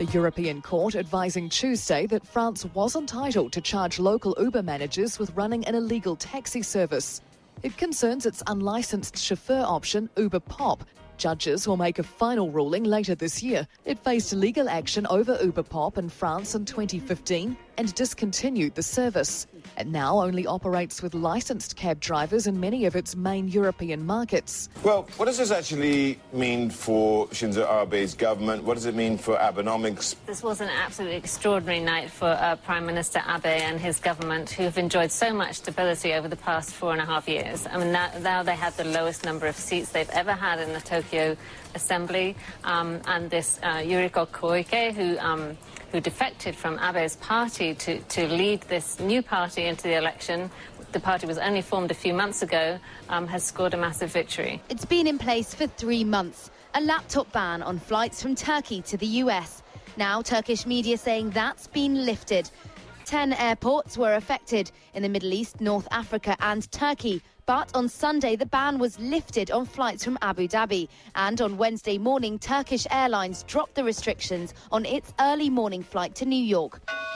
The European Court advising Tuesday that France was entitled to charge local Uber managers with running an illegal taxi service. It concerns its unlicensed chauffeur option, Uber Pop. Judges will make a final ruling later this year. It faced legal action over Uber Pop in France in 2015 and discontinued the service. It now only operates with licensed cab drivers in many of its main European markets. Well, what does this actually mean for Shinzo Abe's government? What does it mean for Abenomics? This was an absolutely extraordinary night for Prime Minister Abe and his government, who have enjoyed so much stability over the past 4.5 years. I mean, now they have the lowest number of seats they've ever had in the Tokyo Assembly. And this Yuriko Koike, who defected from Abe's party to lead this new party into the election. The party was only formed a few months ago, has scored a massive victory. It's been in place for 3 months. A laptop ban on flights from Turkey to the US. Now Turkish media saying that's been lifted. 10 airports were affected in the Middle East, North Africa and Turkey. But on Sunday, the ban was lifted on flights from Abu Dhabi. And on Wednesday morning, Turkish Airlines dropped the restrictions on its early morning flight to New York.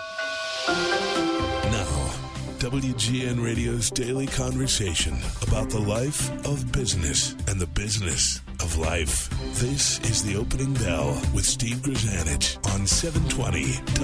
Now, WGN Radio's daily conversation about the life of business and the business of life. This is The Opening Bell with Steve Grzanich on 720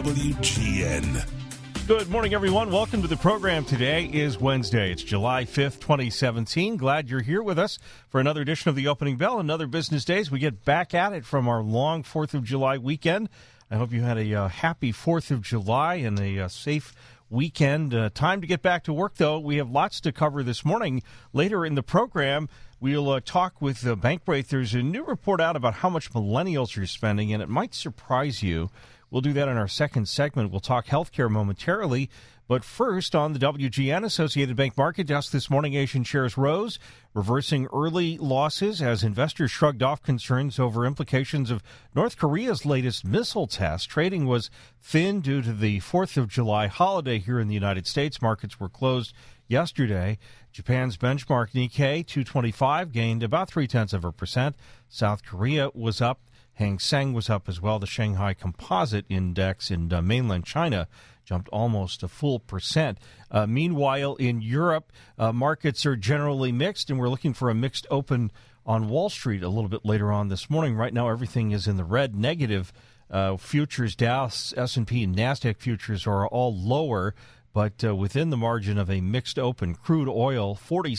WGN. Good morning, everyone. Welcome to the program. Today is Wednesday. It's July 5th, 2017. Glad you're here with us for another edition of The Opening Bell, another business days. We get back at it from our long 4th of July weekend. I hope you had a happy 4th of July and a safe weekend. Time to get back to work, though. We have lots to cover this morning. Later in the program, we'll talk with Bankrate. There's a new report out about how much millennials are spending, and it might surprise you. We'll do that in our second segment. We'll talk healthcare momentarily. But first, on the WGN Associated Bank market desk this morning, Asian shares rose, reversing early losses as investors shrugged off concerns over implications of North Korea's latest missile test. Trading was thin due to the 4th of July holiday here in the United States. Markets were closed yesterday. Japan's benchmark Nikkei 225 gained about 0.3%. South Korea was up. Hang Seng was up as well. The Shanghai Composite Index in mainland China jumped almost a full percent. Meanwhile, in Europe, markets are generally mixed, and we're looking for a mixed open on Wall Street a little bit later on this morning. Right now, everything is in the red, negative. Futures, Dow, S&P, and NASDAQ futures are all lower, but within the margin of a mixed open. Crude oil,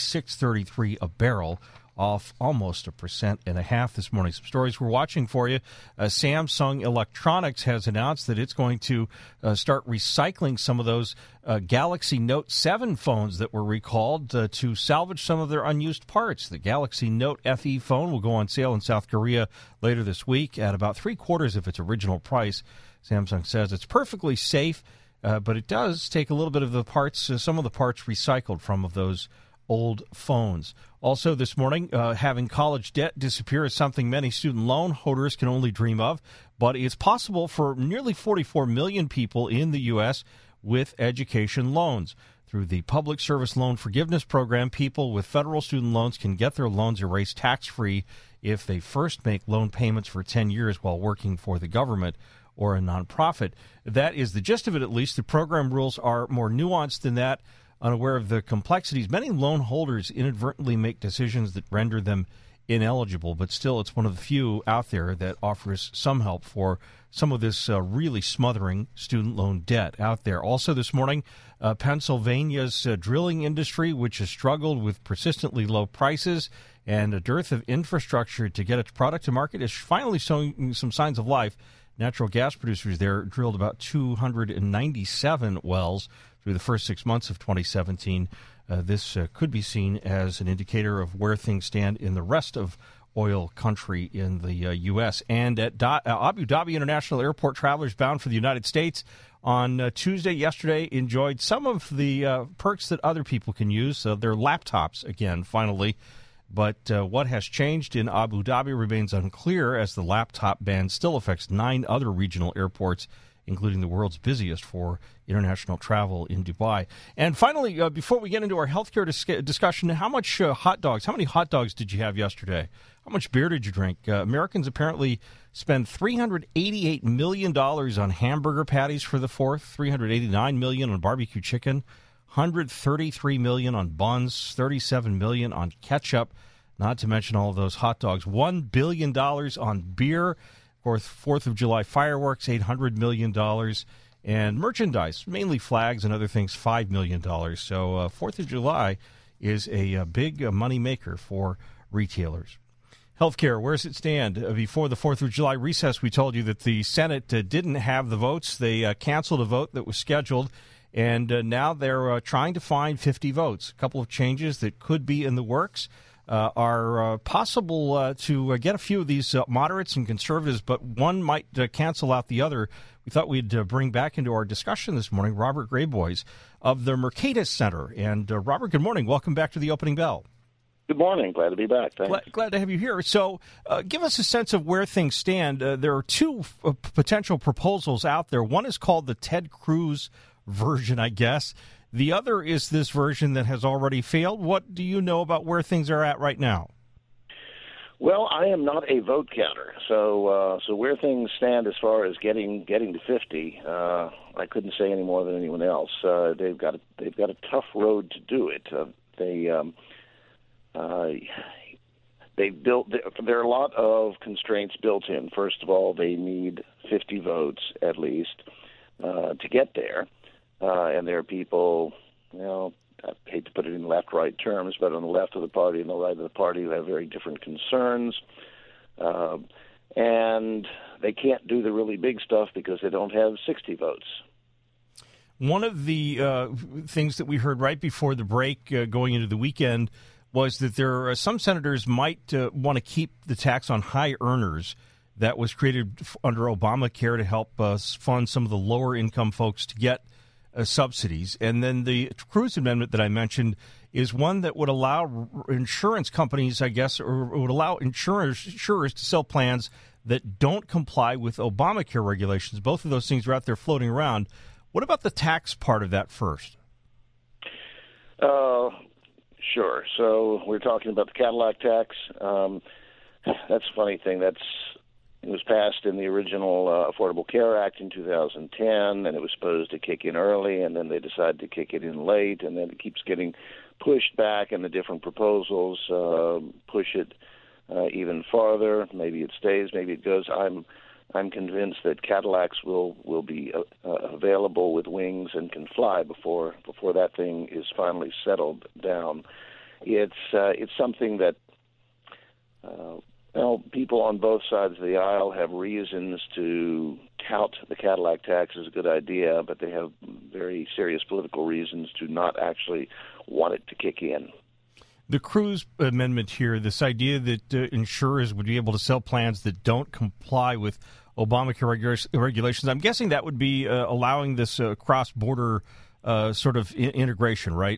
$46.33 a barrel, off almost 1.5% this morning. Some stories we're watching for you. Samsung Electronics has announced that it's going to start recycling some of those Galaxy Note 7 phones that were recalled to salvage some of their unused parts. The Galaxy Note FE phone will go on sale in South Korea later this week at about 3/4 of its original price. Samsung says it's perfectly safe, but it does take a little bit of the parts, some of the parts recycled from of those old phones. Also this morning, having college debt disappear is something many student loan holders can only dream of, but it's possible for nearly 44 million people in the U.S. with education loans. Through the Public Service Loan Forgiveness Program, people with federal student loans can get their loans erased tax-free if they first make loan payments for 10 years while working for the government or a nonprofit. That is the gist of it, at least. The program rules are more nuanced than that. Unaware of the complexities, many loan holders inadvertently make decisions that render them ineligible, but still it's one of the few out there that offers some help for some of this really smothering student loan debt out there. Also this morning, Pennsylvania's drilling industry, which has struggled with persistently low prices and a dearth of infrastructure to get its product to market, is finally showing some signs of life. Natural gas producers there drilled about 297 wells through the first 6 months of 2017. This could be seen as an indicator of where things stand in the rest of oil country in the U.S. And at Abu Dhabi International Airport, travelers bound for the United States on Tuesday, yesterday, enjoyed some of the perks that other people can use, their laptops again, finally. But what has changed in Abu Dhabi remains unclear, as the laptop ban still affects 9 other regional airports including the world's busiest for international travel in Dubai. And finally, before we get into our healthcare discussion, how many hot dogs did you have yesterday? How much beer did you drink? Americans apparently spend $388 million on hamburger patties for the 4th, $389 million on barbecue chicken, $133 million on buns, $37 million on ketchup, not to mention all of those hot dogs, $1 billion on beer, for 4th of July fireworks, $800 million, and merchandise, mainly flags and other things, $5 million. So 4th of July is a big money maker for retailers. Healthcare, where does it stand? Before the 4th of July recess, we told you that the Senate didn't have the votes. They canceled a vote that was scheduled, and now they're trying to find 50 votes. A couple of changes that could be in the works are possible to get a few of these moderates and conservatives, but one might cancel out the other. We thought we'd bring back into our discussion this morning Robert Graybois of the Mercatus Center. And Robert, good morning. Welcome back to the Opening Bell. Good morning. Glad to be back. Thanks. Glad to have you here. So give us a sense of where things stand. There are two potential proposals out there. One is called the Ted Cruz version, I guess. The other is this version that has already failed. What do you know about where things are at right now? Well, I am not a vote counter, so where things stand as far as getting to 50, I couldn't say any more than anyone else. They've got a tough road to do it. There are a lot of constraints built in. First of all, they need 50 votes at least to get there. And there are people, I hate to put it in left-right terms, but on the left of the party and the right of the party who have very different concerns. And they can't do the really big stuff because they don't have 60 votes. One of the things that we heard right before the break going into the weekend was that there are some senators might want to keep the tax on high earners that was created under Obamacare to help fund some of the lower-income folks to get subsidies. And then the Cruz amendment that I mentioned is one that would allow insurance companies, I guess, or would allow insurers to sell plans that don't comply with Obamacare regulations. Both of those things are out there floating around. What about the tax part of that first? Sure. So we're talking about the Cadillac tax. That's a funny thing. It was passed in the original Affordable Care Act in 2010, and it was supposed to kick in early, and then they decided to kick it in late, and then it keeps getting pushed back, and the different proposals push it even farther. Maybe it stays, maybe it goes. I'm convinced that Cadillacs will be available with wings and can fly before that thing is finally settled down. It's something that people on both sides of the aisle have reasons to tout the Cadillac tax as a good idea, but they have very serious political reasons to not actually want it to kick in. The Cruz amendment here, this idea that insurers would be able to sell plans that don't comply with Obamacare regulations, I'm guessing that would be allowing this cross-border sort of integration, right?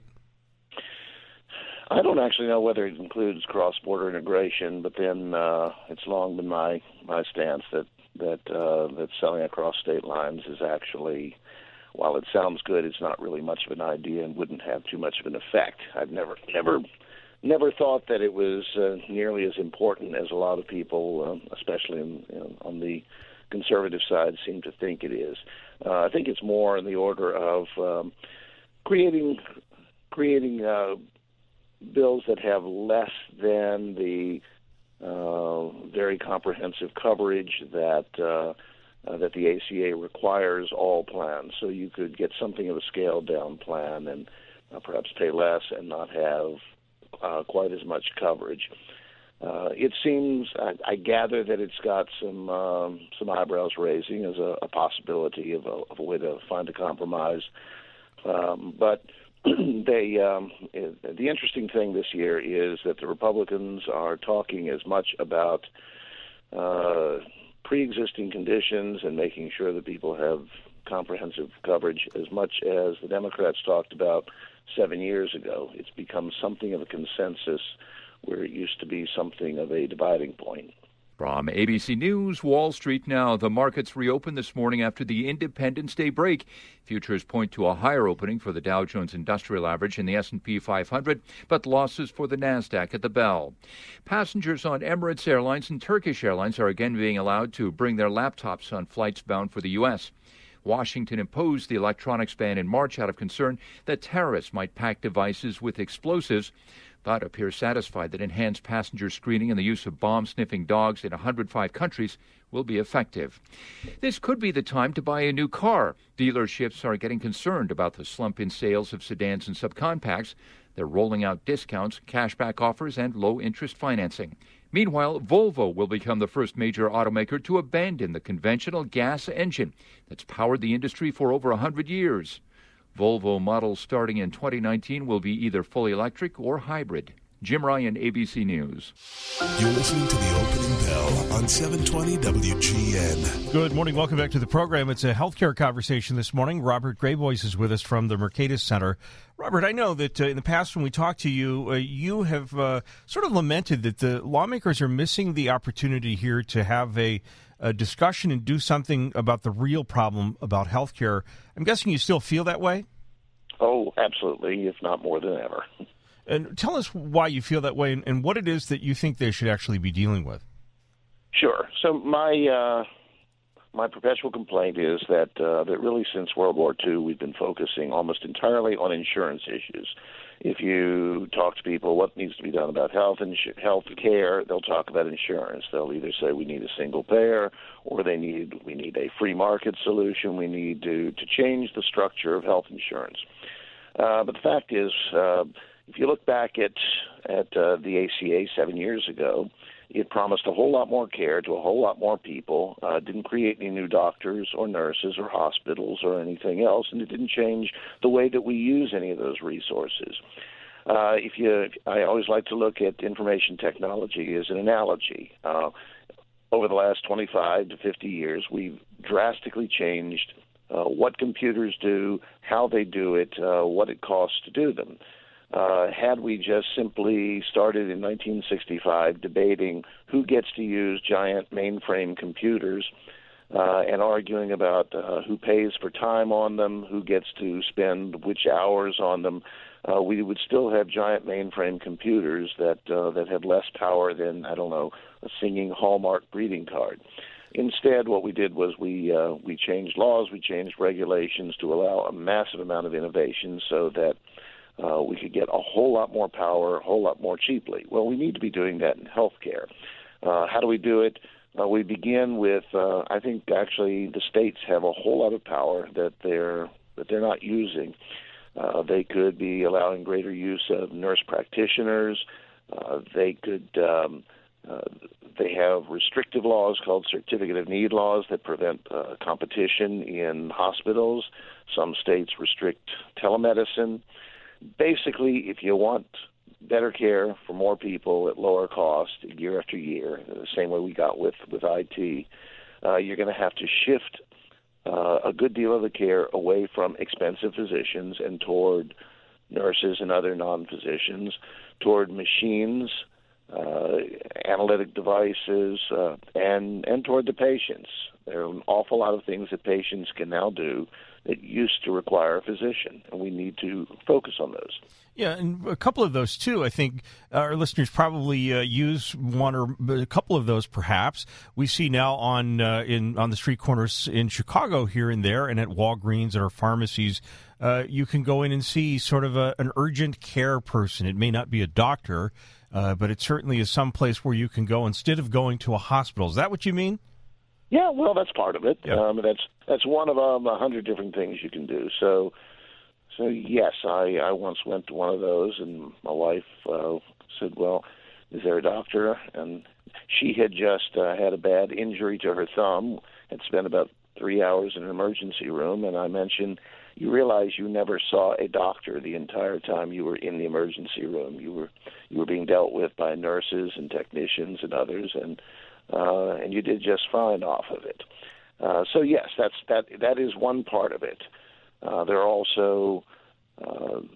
I don't actually know whether it includes cross-border integration, but then it's long been my stance that selling across state lines is actually, while it sounds good, it's not really much of an idea and wouldn't have too much of an effect. I've never thought that it was nearly as important as a lot of people, especially on the conservative side, seem to think it is. I think it's more in the order of creating bills that have less than the very comprehensive coverage that the ACA requires all plans. So you could get something of a scaled-down plan and perhaps pay less and not have quite as much coverage. It seems, I gather that it's got some eyebrows raising as a possibility of a way to find a compromise. But the interesting thing this year is that the Republicans are talking as much about pre-existing conditions and making sure that people have comprehensive coverage as much as the Democrats talked about 7 years ago. It's become something of a consensus where it used to be something of a dividing point. From ABC News, Wall Street now. The markets reopened this morning after the Independence Day break. Futures point to a higher opening for the Dow Jones Industrial Average and the S&P 500, but losses for the Nasdaq at the bell. Passengers on Emirates Airlines and Turkish Airlines are again being allowed to bring their laptops on flights bound for the U.S. Washington imposed the electronics ban in March out of concern that terrorists might pack devices with explosives, but appears satisfied that enhanced passenger screening and the use of bomb-sniffing dogs in 105 countries will be effective. This could be the time to buy a new car. Dealerships are getting concerned about the slump in sales of sedans and subcompacts. They're rolling out discounts, cashback offers, and low-interest financing. Meanwhile, Volvo will become the first major automaker to abandon the conventional gas engine that's powered the industry for over 100 years. Volvo models starting in 2019 will be either fully electric or hybrid. Jim Ryan, ABC News. You're listening to the opening bell on 720 WGN. Good morning. Welcome back to the program. It's a healthcare conversation this morning. Robert Graybois is with us from the Mercatus Center. Robert, I know that in the past when we talked to you, you have sort of lamented that the lawmakers are missing the opportunity here to have a discussion and do something about the real problem about healthcare. I'm guessing you still feel that way? Oh, absolutely, if not more than ever. And tell us why you feel that way and what it is that you think they should actually be dealing with. Sure. So my perpetual complaint is that really since World War II, we've been focusing almost entirely on insurance issues. If you talk to people what needs to be done about health care, they'll talk about insurance. They'll either say we need a single payer, or we need a free market solution. We need to change the structure of health insurance. But the fact is, if you look back at the ACA 7 years ago, it promised a whole lot more care to a whole lot more people, didn't create any new doctors or nurses or hospitals or anything else, and it didn't change the way that we use any of those resources. I always like to look at information technology as an analogy. Over the last 25 to 50 years, we've drastically changed what computers do, how they do it, what it costs to do them. Had we just simply started in 1965 debating who gets to use giant mainframe computers and arguing about who pays for time on them, who gets to spend which hours on them, we would still have giant mainframe computers that had less power than, a singing Hallmark greeting card. Instead, what we did was we changed laws, we changed regulations to allow a massive amount of innovation so that we could get a whole lot more power, a whole lot more cheaply. Well, we need to be doing that in healthcare. How do we do it? We begin with, I think actually the states have a whole lot of power that they're not using. They could be allowing greater use of nurse practitioners. They have restrictive laws called certificate of need laws that prevent competition in hospitals. Some states restrict telemedicine. Basically, if you want better care for more people at lower cost year after year, the same way we got with IT, you're going to have to shift a good deal of the care away from expensive physicians and toward nurses and other non-physicians, toward machines, analytic devices, and toward the patients. There are an awful lot of things that patients can now do that used to require a physician, and we need to focus on those. Yeah, and a couple of those, too. I think our listeners probably use one or a couple of those, perhaps. We see now on the street corners in Chicago here and there and at Walgreens and our pharmacies, you can go in and see sort of an urgent care person. It may not be a doctor, but it certainly is some place where you can go instead of going to a hospital. Is that what you mean? Yeah, well, that's part of it. Yeah. That's one of 100 different things you can do. So yes, I once went to one of those, and my wife said, well, is there a doctor? And she had just had a bad injury to her thumb, had spent about 3 hours in an emergency room, and I mentioned, you realize you never saw a doctor the entire time you were in the emergency room. You were being dealt with by nurses and technicians and others, and you did just fine off of it. So yes, that is one part of it. There are also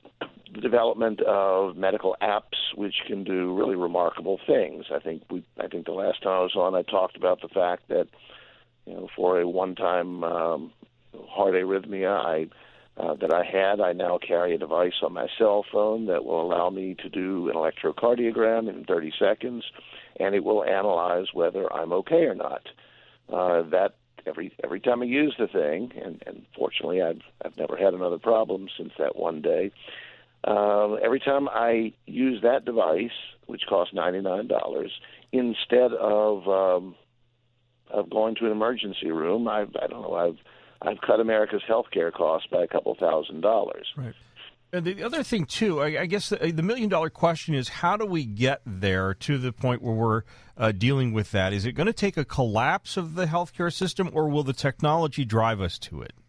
the development of medical apps which can do really remarkable things. I think the last time I was on, I talked about the fact that, for a one-time heart arrhythmia that I had, I now carry a device on my cell phone that will allow me to do an electrocardiogram in 30 seconds, and it will analyze whether I'm okay or not. That every time I use the thing, and fortunately I've never had another problem since that one day. Every time I use that device, which costs $99, instead of going to an emergency room, I've cut America's healthcare costs by a couple $1,000s. Right. And the other thing, too, I guess the million-dollar question is, how do we get there to the point where we're dealing with that? Is it going to take a collapse of the healthcare system, or will the technology drive us to it?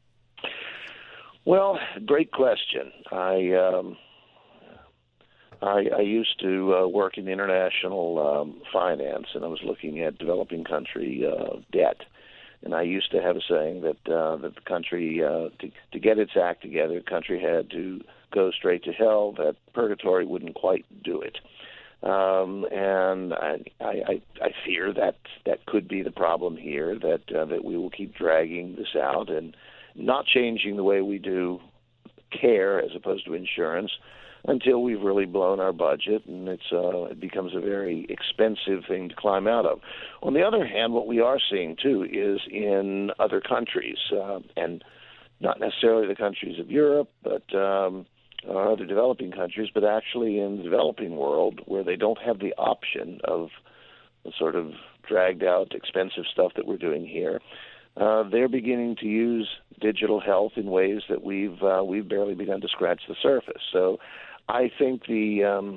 Well, great question. I used to work in international finance, and I was looking at developing country debt. And I used to have a saying that the country, to get its act together, the country had to go straight to hell, that purgatory wouldn't quite do it. And I fear that could be the problem here, that we will keep dragging this out and not changing the way we do care as opposed to insurance until we've really blown our budget, and it becomes a very expensive thing to climb out of. On the other hand, what we are seeing, too, is in other countries, and not necessarily the countries of Europe, but other developing countries, but actually in the developing world where they don't have the option of the sort of dragged-out, expensive stuff that we're doing here. They're beginning to use digital health in ways that we've barely begun to scratch the surface. So I think the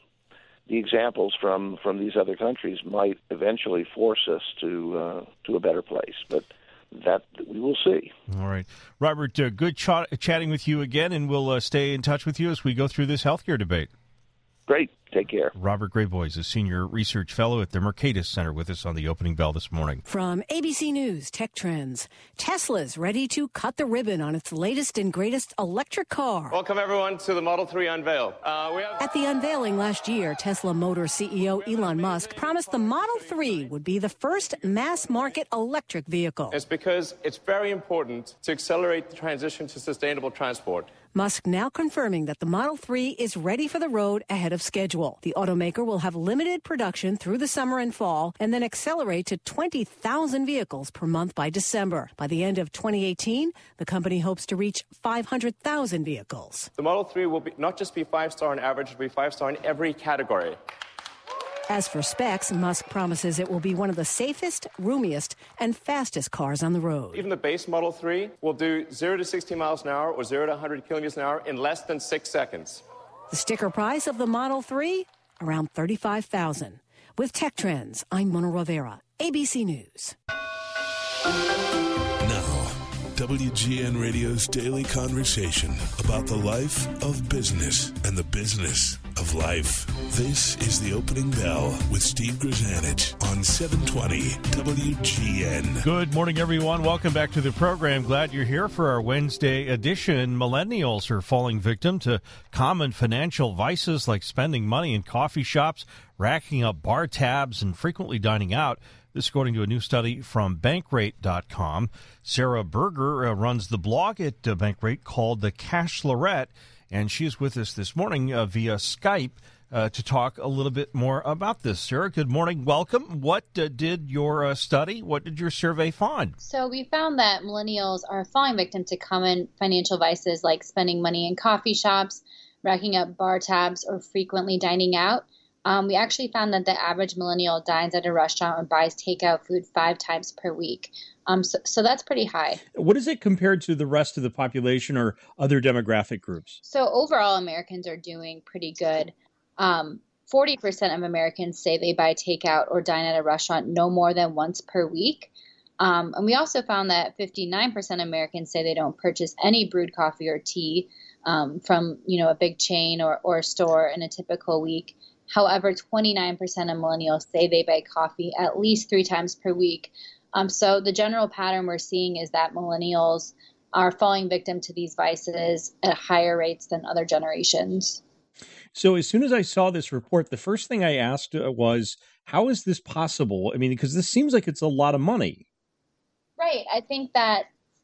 examples from these other countries might eventually force us to a better place, but that we will see. All right. Robert, good chatting with you again, and we'll stay in touch with you as we go through this healthcare debate. Great. Take care. Robert Grayboy is a senior research fellow at the Mercatus Center with us on the opening bell this morning. From ABC News Tech Trends, Tesla's ready to cut the ribbon on its latest and greatest electric car. Welcome, everyone, to the Model 3 unveil. At the unveiling last year, Tesla Motors CEO Elon Musk promised the Model 3 would be the first mass-market electric vehicle. It's because it's very important to accelerate the transition to sustainable transport. Musk now confirming that the Model 3 is ready for the road ahead of schedule. The automaker will have limited production through the summer and fall and then accelerate to 20,000 vehicles per month by December. By the end of 2018, the company hopes to reach 500,000 vehicles. The Model 3 will not just be 5-star on average, it will be 5-star in every category. As for specs, Musk promises it will be one of the safest, roomiest, and fastest cars on the road. Even the base Model 3 will do 0 to 60 miles an hour or 0 to 100 kilometers an hour in less than 6 seconds. The sticker price of the Model 3? Around $35,000. With Tech Trends, I'm Mona Rivera, ABC News. Now, WGN Radio's daily conversation about the life of business and the business of life. This is the opening bell with Steve Grzanich on 720 WGN. Good morning, everyone. Welcome back to the program. Glad you're here for our Wednesday edition. Millennials are falling victim to common financial vices like spending money in coffee shops, racking up bar tabs, and frequently dining out. This according to a new study from Bankrate.com. Sarah Berger runs the blog at Bankrate called The Cashlorette, and she's with us this morning via Skype to talk a little bit more about this. Sarah, good morning. Welcome. What did your study, what did your survey find? So we found that millennials are falling victim to common financial vices like spending money in coffee shops, racking up bar tabs, or frequently dining out. We actually found that the average millennial dines at a restaurant or buys takeout food 5 times per week. So that's pretty high. What is it compared to the rest of the population or other demographic groups? So overall, Americans are doing pretty good. 40% of Americans say they buy takeout or dine at a restaurant no more than once per week. And we also found that 59% of Americans say they don't purchase any brewed coffee or tea from a big chain or store in a typical week. However, 29% of millennials say they buy coffee at least 3 times per week. So the general pattern we're seeing is that millennials are falling victim to these vices at higher rates than other generations. So as soon as I saw this report, the first thing I asked was, how is this possible? I mean, because this seems like it's a lot of money. Right. I think that,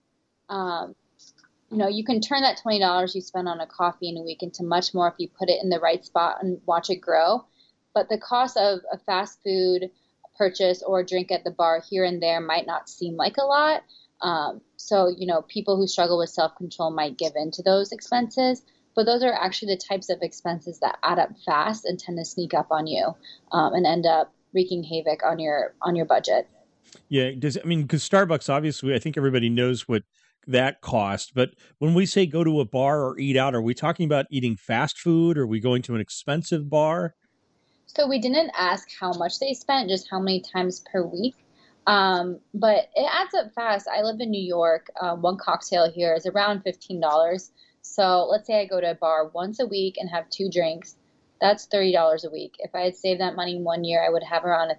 you can turn that $20 you spend on a coffee in a week into much more if you put it in the right spot and watch it grow. But the cost of a fast food purchase or a drink at the bar here and there might not seem like a lot. So, people who struggle with self-control might give in to those expenses. But those are actually the types of expenses that add up fast and tend to sneak up on you and end up wreaking havoc on your budget. Yeah, because Starbucks, obviously, I think everybody knows what that cost. But when we say go to a bar or eat out, are we talking about eating fast food? Or are we going to an expensive bar? So we didn't ask how much they spent, just how many times per week. But it adds up fast. I live in New York. One cocktail here is around $15. So let's say I go to a bar once a week and have 2 drinks. That's $30 a week. If I had saved that money in 1 year, I would have around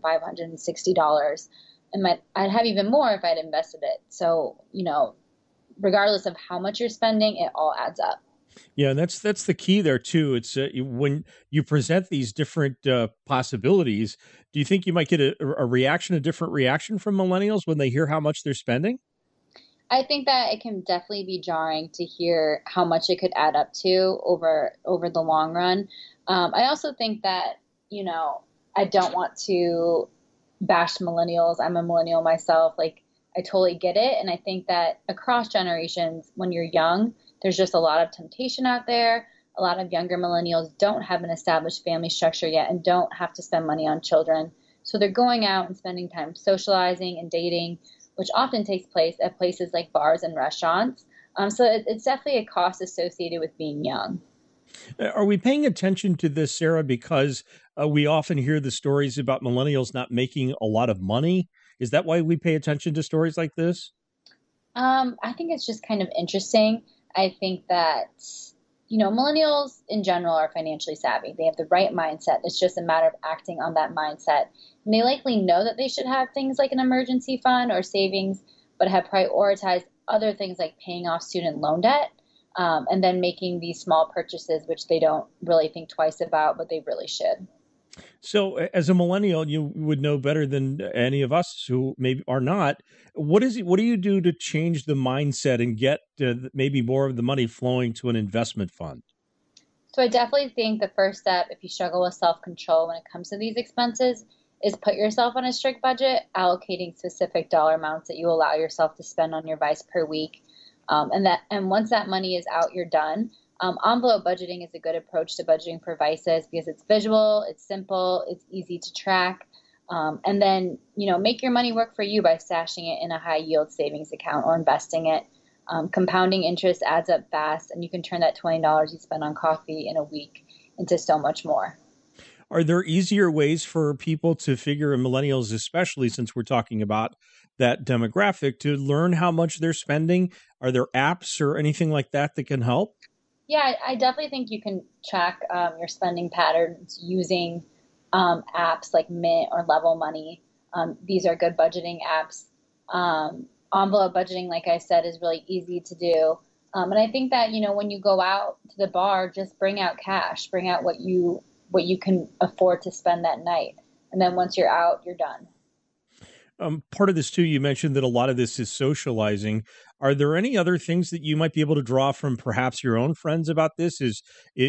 $1,560. And I'd have even more if I'd invested it. So, regardless of how much you're spending, it all adds up. Yeah, and that's the key there too. It's when you present these different possibilities, do you think you might get a different reaction from millennials when they hear how much they're spending? I think that it can definitely be jarring to hear how much it could add up to over the long run. I also think that, I don't want to bash millennials. I'm a millennial myself. Like, I totally get it. And I think that across generations, when you're young, there's just a lot of temptation out there. A lot of younger millennials don't have an established family structure yet and don't have to spend money on children. So they're going out and spending time socializing and dating, which often takes place at places like bars and restaurants. So it's definitely a cost associated with being young. Are we paying attention to this, Sarah, because we often hear the stories about millennials not making a lot of money? Is that why we pay attention to stories like this? I think it's just kind of interesting. I think that, millennials in general are financially savvy. They have the right mindset. It's just a matter of acting on that mindset. And they likely know that they should have things like an emergency fund or savings, but have prioritized other things like paying off student loan debt, and then making these small purchases, which they don't really think twice about, but they really should. So as a millennial, you would know better than any of us who maybe are not. What do you do to change the mindset and get maybe more of the money flowing to an investment fund? So I definitely think the first step, if you struggle with self-control when it comes to these expenses, is put yourself on a strict budget, allocating specific dollar amounts that you allow yourself to spend on your vice per week. And once that money is out, you're done. Envelope budgeting is a good approach to budgeting for vices because it's visual, it's simple, it's easy to track. And then, make your money work for you by stashing it in a high yield savings account or investing it. Compounding interest adds up fast, and you can turn that $20 you spend on coffee in a week into so much more. Are there easier ways for people to figure, and millennials especially, since we're talking about that demographic, to learn how much they're spending? Are there apps or anything like that that can help? Yeah, I definitely think you can track your spending patterns using apps like Mint or Level Money. These are good budgeting apps. Envelope budgeting, like I said, is really easy to do. And I think that, when you go out to the bar, just bring out cash, bring out what you can afford to spend that night. And then once you're out, you're done. Part of this, too, you mentioned that a lot of this is socializing. Are there any other things that you might be able to draw from perhaps your own friends about this? Is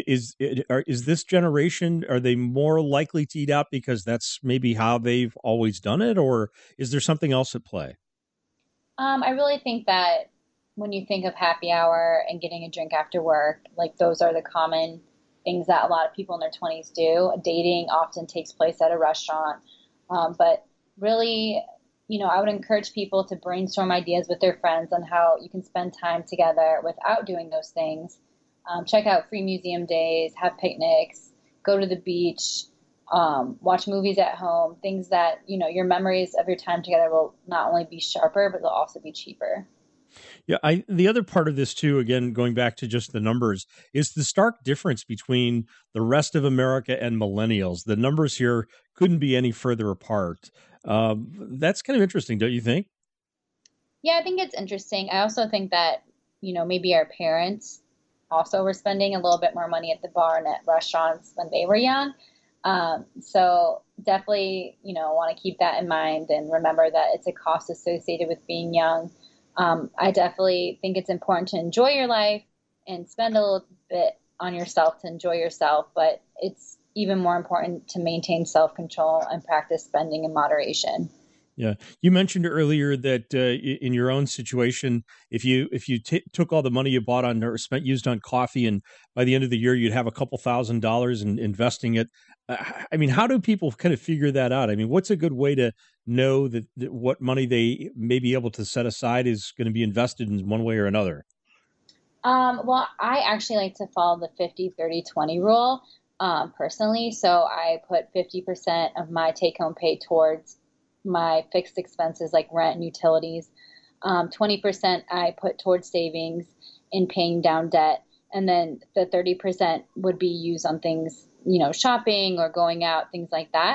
this generation, are they more likely to eat out because that's maybe how they've always done it? Or is there something else at play? I really think that when you think of happy hour and getting a drink after work, like those are the common things that a lot of people in their 20s do. Dating often takes place at a restaurant. But really, I would encourage people to brainstorm ideas with their friends on how you can spend time together without doing those things. Check out free museum days, have picnics, go to the beach, watch movies at home, things that, your memories of your time together will not only be sharper, but they'll also be cheaper. Yeah, the other part of this too, again, going back to just the numbers, is the stark difference between the rest of America and millennials. The numbers here couldn't be any further apart. That's kind of interesting, don't you think? Yeah, I think it's interesting. I also think that, maybe our parents also were spending a little bit more money at the bar and at restaurants when they were young. So definitely, want to keep that in mind and remember that it's a cost associated with being young. I definitely think it's important to enjoy your life and spend a little bit on yourself to enjoy yourself, but it's even more important to maintain self-control and practice spending in moderation. Yeah, you mentioned earlier that in your own situation, if you took all the money you bought on or used on coffee, and by the end of the year you'd have a couple $1,000s in investing it. I mean, how do people kind of figure that out? I mean, what's a good way to know that what money they may be able to set aside is going to be invested in one way or another? Well, I actually like to follow the 50-30-20 rule personally. So I put 50% of my take-home pay towards my fixed expenses like rent and utilities. 20% I put towards savings in paying down debt. And then the 30% would be used on things, shopping or going out, things like that.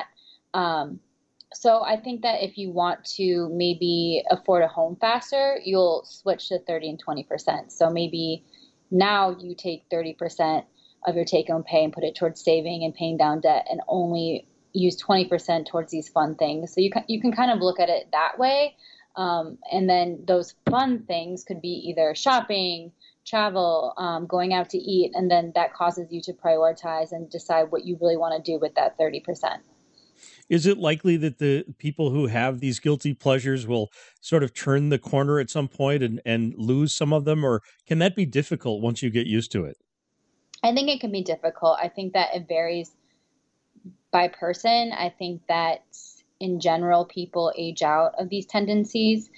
So I think that if you want to maybe afford a home faster, you'll switch to 30 and 20%. So maybe now you take 30% of your take-home pay and put it towards saving and paying down debt and only use 20% towards these fun things. So you can kind of look at it that way. And then those fun things could be either shopping, travel, going out to eat, and then that causes you to prioritize and decide what you really want to do with that 30%. Is it likely that the people who have these guilty pleasures will sort of turn the corner at some point and lose some of them, or can that be difficult once you get used to it? I think it can be difficult. I think that it varies by person. I think that in general, people age out of these tendencies.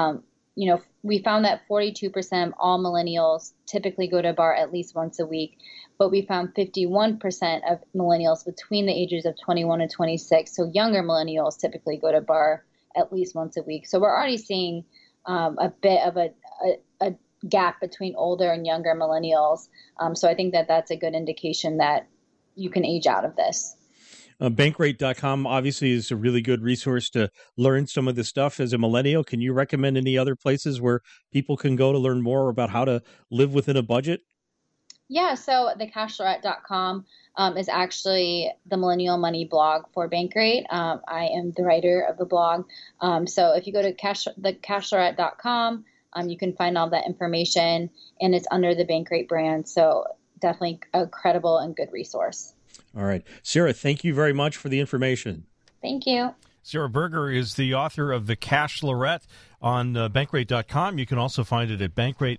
We found that 42% of all millennials typically go to a bar at least once a week, but we found 51% of millennials between the ages of 21 and 26, so younger millennials typically go to a bar at least once a week. So we're already seeing a bit of a gap between older and younger millennials. So I think that that's a good indication that you can age out of this. Bankrate.com obviously is a really good resource to learn some of this stuff. As a millennial, can you recommend any other places where people can go to learn more about how to live within a budget? Yeah, so thecashlorette.com is actually the millennial money blog for Bankrate. I am the writer of the blog. So if you go to thecashlorette.com, you can find all that information, and it's under the Bankrate brand. So definitely a credible and good resource. All right. Sarah, thank you very much for the information. Thank you. Sarah Berger is the author of The Cashlorette on Bankrate.com. You can also find it at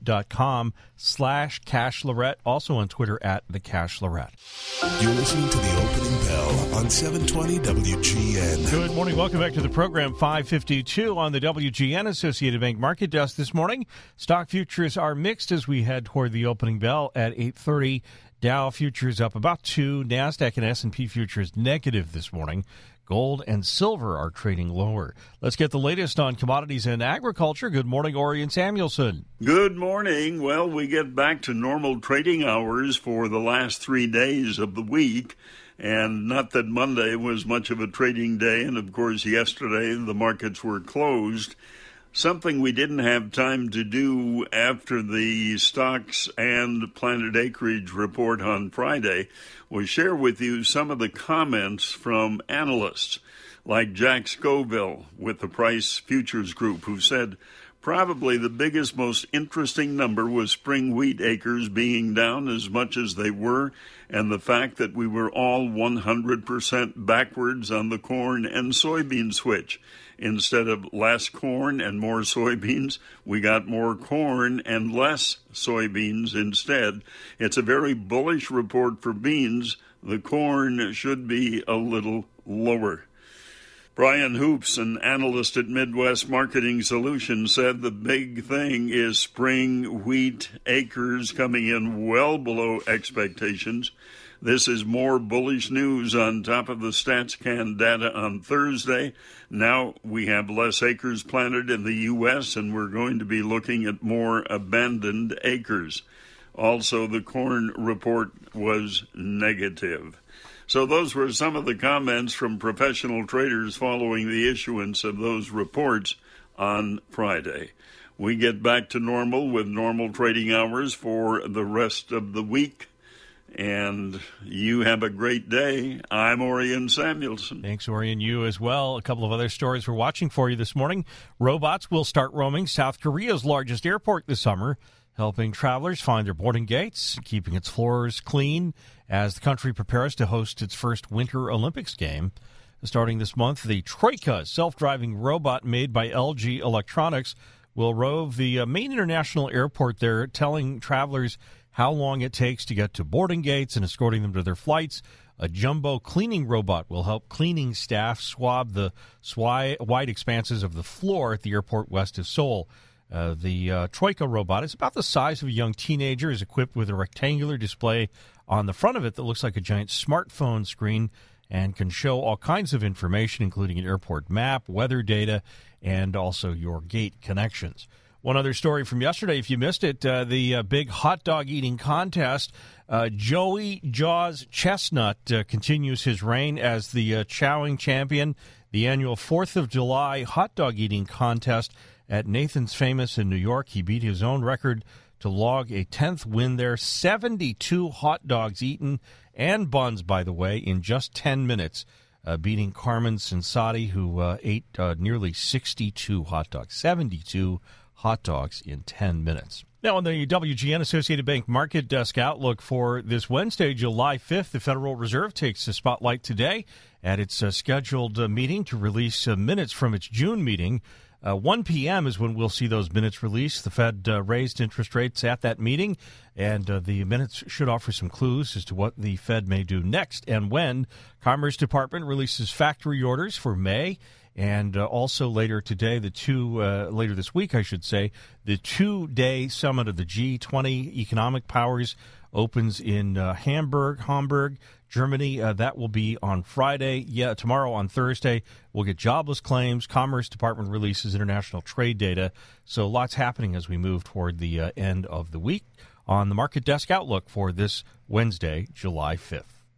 Bankrate.com/Cashlorette, also on Twitter at The Cashlorette. You're listening to The Opening Bell on 720 WGN. Good morning. Welcome back to the program. 5:52 on the WGN Associated Bank Market Desk this morning. Stock futures are mixed as we head toward the opening bell at 8:30. Dow futures up about 2. NASDAQ and S&P futures negative this morning. Gold and silver are trading lower. Let's get the latest on commodities and agriculture. Good morning, Orion Samuelson. Good morning. Well, we get back to normal trading hours for the last 3 days of the week. And not that Monday was much of a trading day. And, of course, yesterday the markets were closed. Something we didn't have time to do after the stocks and planted acreage report on Friday was share with you some of the comments from analysts like Jack Scoville with the Price Futures Group, who said probably the biggest, most interesting number was spring wheat acres being down as much as they were, and the fact that we were all 100% backwards on the corn and soybean switch. Instead of less corn and more soybeans, we got more corn and less soybeans instead. It's a very bullish report for beans. The corn should be a little lower. Brian Hoops, an analyst at Midwest Marketing Solutions, said the big thing is spring wheat acres coming in well below expectations. This is more bullish news on top of the StatsCan data on Thursday. Now we have less acres planted in the U.S., and we're going to be looking at more abandoned acres. Also, the corn report was negative. So those were some of the comments from professional traders following the issuance of those reports on Friday. We get back to normal with normal trading hours for the rest of the week. And you have a great day. I'm Orion Samuelson. Thanks, Orion. You as well. A couple of other stories we're watching for you this morning. Robots will start roaming South Korea's largest airport this summer, helping travelers find their boarding gates, keeping its floors clean as the country prepares to host its first Winter Olympics game. Starting this month, the Troika self-driving robot made by LG Electronics will rove the main international airport there, telling travelers how long it takes to get to boarding gates and escorting them to their flights. A jumbo cleaning robot will help cleaning staff swab the wide expanses of the floor at the airport west of Seoul. The Troika robot is about the size of a young teenager, is equipped with a rectangular display on the front of it that looks like a giant smartphone screen and can show all kinds of information, including an airport map, weather data, and also your gate connections. One other story from yesterday, if you missed it, the big hot dog eating contest. Joey Jaws Chestnut continues his reign as the chowing champion. The annual 4th of July hot dog eating contest at Nathan's Famous in New York. He beat his own record to log a 10th win there. 72 hot dogs eaten, and buns, by the way, in just 10 minutes, beating Carmen Sensati, who ate nearly 62 hot dogs. 72 hot dogs in 10 minutes. Now, on the WGN Associated Bank Market Desk Outlook for this Wednesday, July 5th, the Federal Reserve takes the spotlight today at its scheduled meeting to release minutes from its June meeting. 1 p.m. is when we'll see those minutes released. The Fed raised interest rates at that meeting, and the minutes should offer some clues as to what the Fed may do next and when. Commerce Department releases factory orders for May. And also later today, later this week, I should say, the 2-day summit of the G20 economic powers opens in Hamburg, Germany. That will be on Friday. Tomorrow on Thursday, we'll get jobless claims. Commerce Department releases international trade data. So lots happening as we move toward the end of the week on the Market Desk Outlook for this Wednesday, July 5th.